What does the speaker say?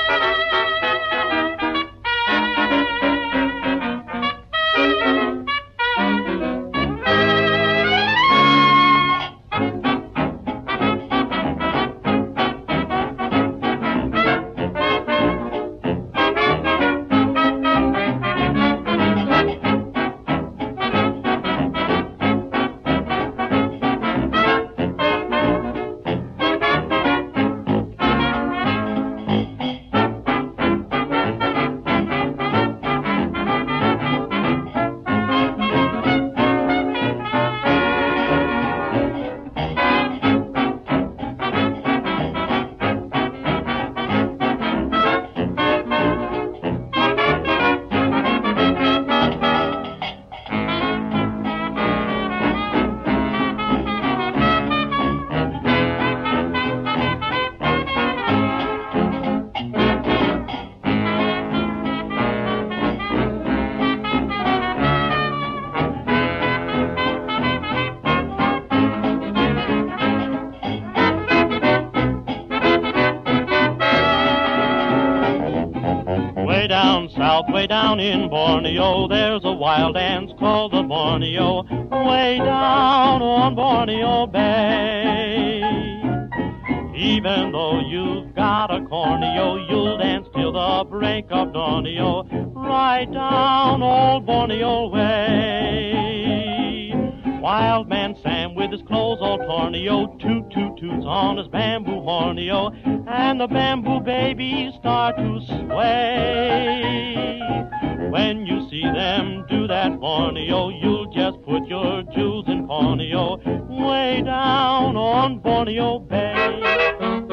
Way down south, way down in Borneo, there's a wild dance called the Borneo, way down on Borneo Bay. Even though you've got a corneo, you'll dance till the break of dawnio, right down old Borneo way. Wild man Sam with his clothes all torneo, toot toot toots on his bamboo horneo, and the bamboo babies start to sway. When you see them do that Borneo, you'll just put your jewels in pawnio, way down on Borneo Bay.